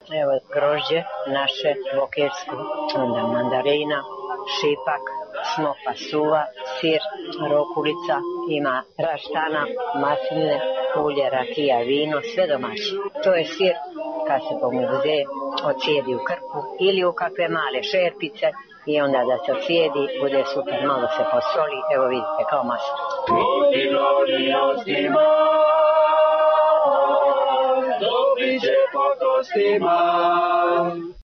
Evo grožđe naše bokersko, onda mandarina, šipak, smoka suva, sir, rokulica, ima raštana, masline, ulje, rakija, vino, sve domaće. To je sir kad se pomuze, ocijedi u krpu ili u kakve male šerpice i onda da se ocijedi, bude super, malo se posoli, evo vidite kao maslo. Dobri će po kostima.